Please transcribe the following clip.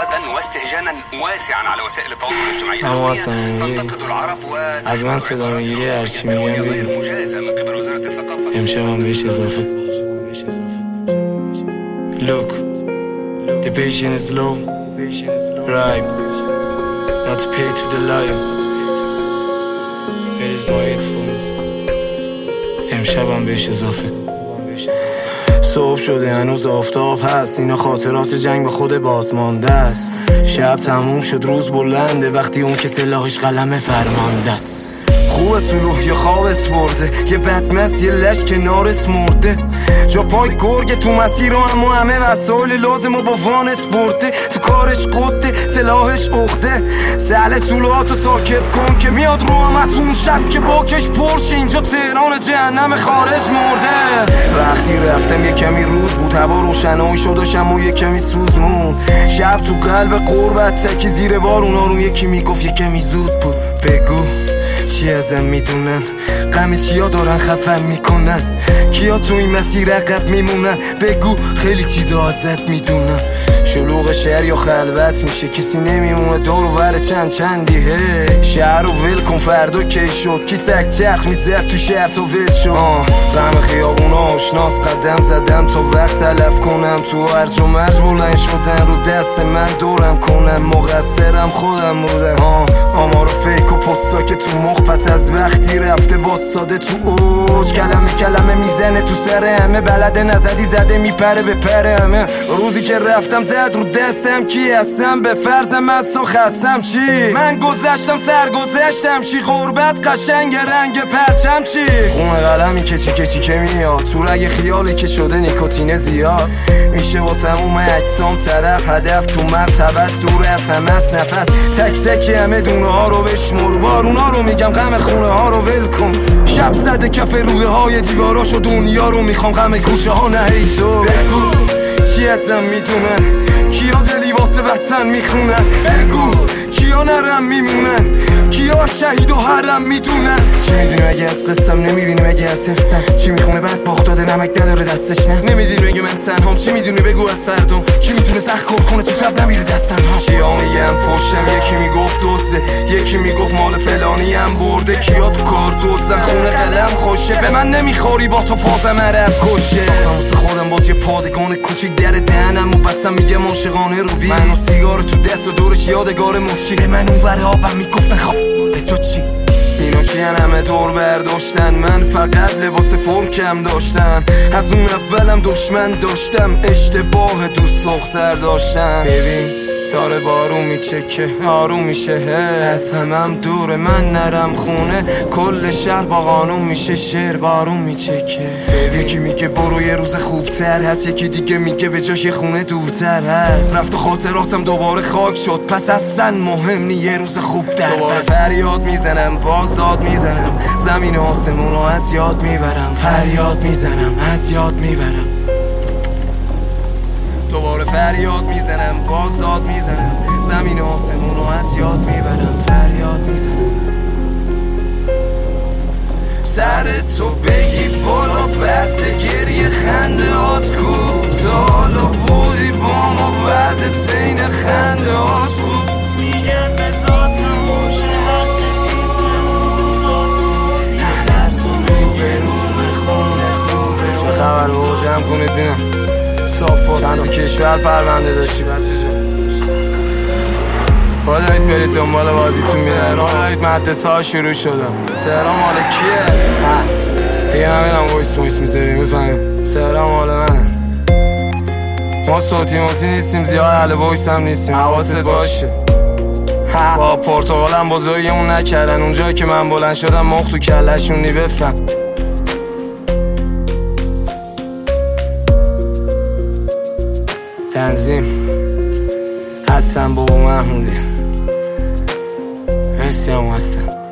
انتقادا واستهجانا واسعا على وسائل التواصل الاجتماعي. تنتقد العرب از من صدا میگیری هرچی میگم بگو. مجازة من قبل وزارة الثقافة. امشبم بهش اضافه. Look, the patient is low, right, not to pay to the liar. It is my headphones. امشبم بهش اضافه. صبح شده هنوز آفتاب هست، اینا خاطرات جنگ به خود بازمانده است. شب تموم شد روز بلنده، وقتی اون که سلاحش قلم فرمانده است. خوب سلوح یا خوابت برده، یه بدمست یه لش کنارت مرده، جا پای گرگ تو مسیر رو اما همه وسایل لازم و با وانت برده. تو کارش قده سلاحش اخته، سهل طولاتو ساکت کن که میاد رو همتون شب که باکش پرش. اینجا تهران جهنم خارج مرده. وقتی رفتم یه کمی روز بود، هوا روشنایی شد و شمو یه کمی سوز موند. شب تو قلب قربت تکی زیر بارون آروم یکی میگفت یه کمی زود بود. بگو چی ازم میدونن، غم چیا دارن خفم میکنن، کیا تو این مسیر عقب میمونن. بگو خیلی چیزا ازت میدونن. شلوغ شهر یا خلوت میشه، کسی نمیمونه دور و ور چندی. شهر رو ول کن فردا کی شد، کی سگ چرخ میزد تو شهر تا ول شد. غم خیابونا آشناس قدم زدم تا وقت تلف کنم، تو هرج و مرج بلند شدن رو دست من دورم کنم. مقصرم خودم بودم. آمار فیک و پستا که تو مخ پس از وقتی رفته باستاده تو اوج. کلمه میزنه تو سر همه، بلده نزدی زده میپره به پر همه. روزی که رفتم زد رو دستم کی هستم، به فرضم از و خستم چی. من گذشتم سرگذشتم چی، غربت قشنگ رنگ پرچم چی. خون قلمی کچی که میاد تو رگ خیالی که شده نیکوتین زیاد. میشه واسم اومه اجسام طرف هدف تو مغز هوس دور از همه از نفس. تک همه دونه ها رو بشمر، بارونا رو میگم غم خونه ها رو ول کن. شب زده کف روده های دیواراشو دنیا رو میخوام، غم کوچه ها نه ای تو. بگو چی ازم میدونن، کیا دلی واسه وطن میخونن. بگو کیا نرم میمونن، کیا شهید و حرم میدونن. چی میدونی اگه از قصم، نمیبینی اگه از حفظم. چی میخونه بعد باخت داده نمک نداره دستش نه. نمیدونی اگه من تنهام، چی میدونی بگو از فردام. چی میتونه سخت کار کنه تو تب نمیره دستم ها. چیا میگم پشتم، یکی میگفت دوسته، یکی میگفت مال فلانی هم برده. کیا تو کار دوستن خونه قلم خوشه، به من نمیخوری با تو فازم عرب کشه. واسه خودم باز یه پادگان کوچیک در دهنم و بسم میگم عاشقانه رو بی. من و سیگار تو دست و دورش یادگار مچی. به من اون ور آبم میگفتن خواب به تو چی. اینا کیان همه دور برداشتن، من فقط لباس فرم کم داشتم. از اون اولم دشمن داشتم، اشتباه دوست سر داشتم. ببین داره بارون میچکه آروم میشه، از همم دوره من نرم خونه. کل شهر با قانون میشه شعر بارون میچکه. یکی میگه برو یه روز خوبتر هست، یکی دیگه میگه به جاش یه خونه دورتر هست. رفت و خاطراتم دوباره خاک شد، پس اصلا مهم نی یه روز خوب در دوباره فریاد میزنم باز داد میزنم، زمین و آسمونو از یاد میبرم. فریاد میزنم از یاد میبرم، دوباره فریاد میزنم باز داد میزنم، زمین و آسمونو از یاد میبرم. فریاد میزنم سر تو بگی بالا، بس گریه خنده هات کوتالا بودی با ما، وزت زین خنده هات بود. میگم به ذاتم باشه حق فیترم، نترس و رو به رو خونه خوبه. چه خبر بابا جمع کنید بینم صاف چند تا کشور پرونده داشتی بچه جان. با دارید برید دنبال بازیتون میره، را دارید مدرسه ها شروع شدم. تهران مال کیه؟ دیگه نمیدم ویس میذاری میفهمیم تهران مال منه. ما صوتی نیستیم زیاد، اهل ویس هم نیستیم، حواست باشه. با پرتغالم بزرگمون نکردن، اونجایی که من بلند شدم مخ تو کلشون نی بفهم. تنظیم حسن بابا محمودی، مرسی هم حسن.